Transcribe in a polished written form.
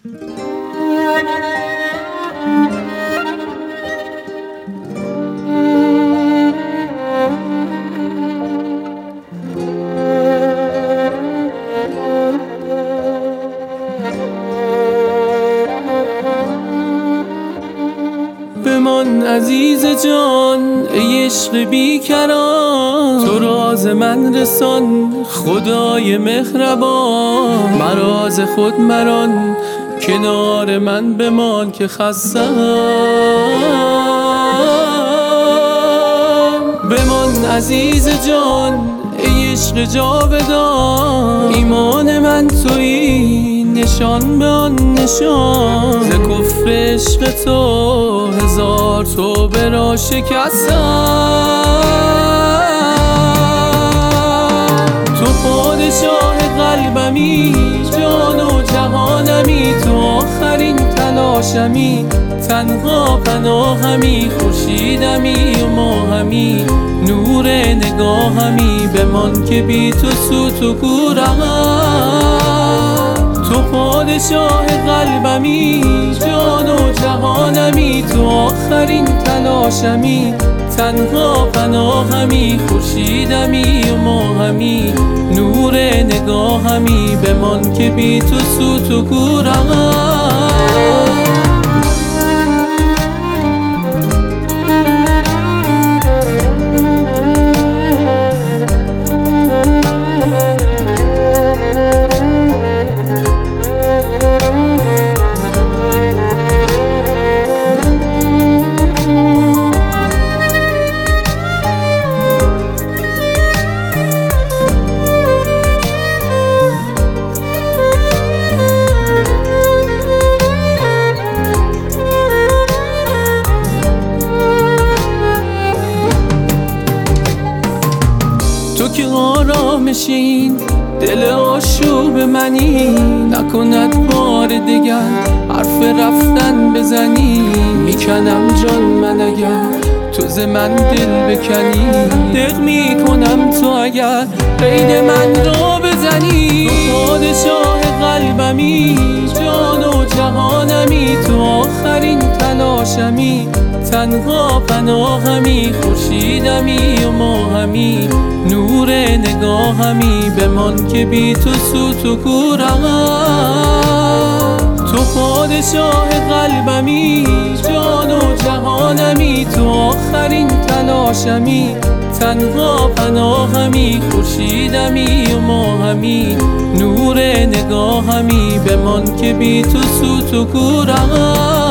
بمان عزیز جان ای عشق بیکران، تو راز من رسان خدای مهربان. مراز خود مران کنار من بمان که خستم. بمان عزیز جان ای عشق جاودان، ایمان من تویی نشان به آن نشان. ز کفر عشق تو هزار توبه را شکستم. تو پادشاه قلبمی، جان و جهانمی، تو آخرین تلاشمی، تنها پناهمی، خورشیدمی و ماهمی، نور نگاهمی. بمان که بی تو سوت و کورم. تو پادشاه قلبمی، جان و جهانمی، تو آخرین تلاشمی، تنها پناهمی، خورشیدمی و ماهمی، نور نگاهمی. بمان که بی تو سوت و کورم. تو که آرامشین دل آشوب منی، نکند بار دگر حرف رفتن بزنی. میکنم جان من اگر تو ز من دل بکنی، دق میکنم تو اگر قید من را بزنی. تو پادشاه قلبمی، جان و جهانمی، تو آخرین تلاشمی، تنها پناهمی، خورشیدمی و ماهمی، نور نگاهمی. بمان که بی تو سوت و کورم. تو پادشاه قلبمی، جان و جهانمی، تو آخرین تلاشمی، تنها پناهمی، خورشیدمی و ماهمی، نور نگاهمی. بمان که بی تو سوت و کورم.